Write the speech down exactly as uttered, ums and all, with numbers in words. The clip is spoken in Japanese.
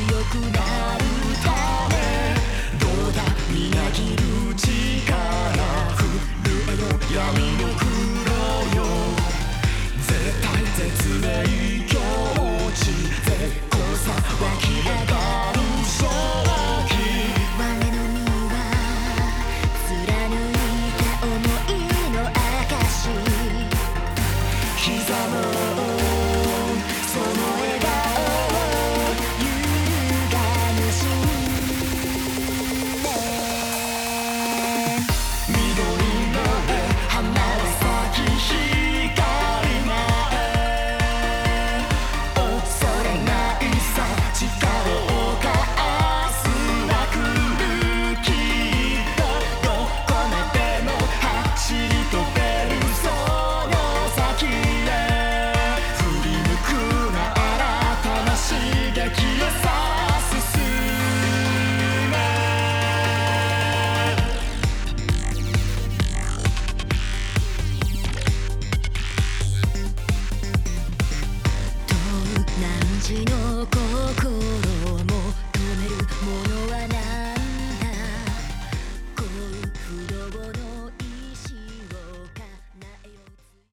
くなるためどうだみなぎる力震えよ闇の黒よ絶対絶命境地絶好さ湧き上がる正気我の身は貫いた想いの証刻もうその笑顔揺るがぬ信念緑の花は咲き光が恐れないさ力を貸すは来るきっとどこまでも走り飛べるその先へ振り向くな新たな刺激をさ進め東南寺の